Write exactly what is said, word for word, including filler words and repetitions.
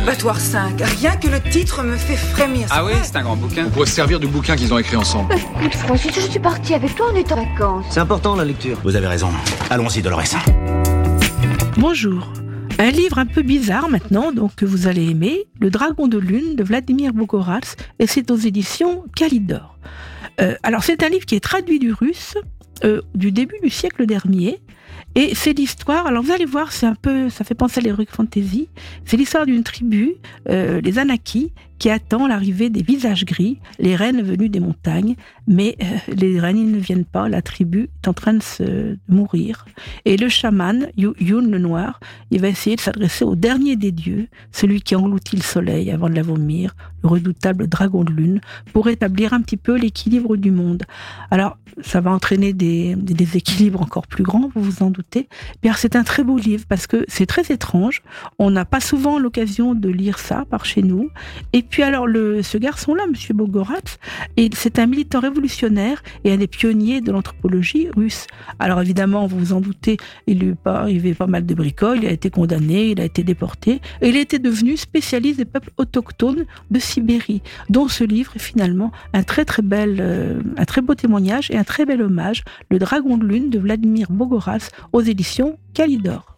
Abattoir cinq, rien que le titre me fait frémir. Ah oui, c'est un grand bouquin. On pourrait se servir du bouquin qu'ils ont écrit ensemble. Écoute, Francis, je suis partie avec toi, on est en vacances. C'est important la lecture. Vous avez raison. Allons-y, Dolores. Bonjour. Un livre un peu bizarre maintenant, donc que vous allez aimer, Le Dragon de Lune de Vladimir Bogoratz, et c'est aux éditions Kalidor. Euh, alors c'est un livre qui est traduit du russe euh, du début du siècle dernier. Et c'est l'histoire, alors vous allez voir, c'est un peu, ça fait penser à l'heroic fantasy, c'est l'histoire d'une tribu, euh, les Anaki, qui attend l'arrivée des visages gris, les reines venues des montagnes, mais euh, les reines ils ne viennent pas, la tribu est en train de se de mourir. Et le chaman, Yun le Noir, il va essayer de s'adresser au dernier des dieux, celui qui engloutit le soleil avant de la vomir, le redoutable dragon de lune, pour établir un petit peu l'équilibre du monde. Alors, ça va entraîner des, des déséquilibres encore plus grands, vous vous en doutez. Bien, c'est un très beau livre parce que c'est très étrange. On n'a pas souvent l'occasion de lire ça par chez nous. Et puis alors, le, ce garçon-là, Monsieur Bogoratz, c'est un militant révolutionnaire et un des pionniers de l'anthropologie russe. Alors évidemment, vous vous en doutez, il lui pas arrivé pas mal de bricoles, il a été condamné, il a été déporté, et il était devenu spécialiste des peuples autochtones de Sibérie, dont ce livre est finalement un très très bel, euh, un très beau témoignage et un très bel hommage, Le Dragon de Lune de Vladimir Bogoratz aux éditions Kalidor.